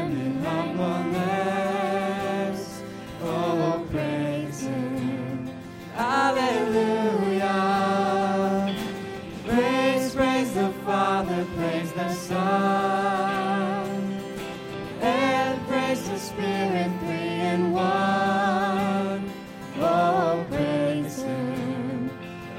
Son in humbleness. Oh, praise Him. Hallelujah. Praise, praise the Father, praise the Son, and praise the Spirit, three in one.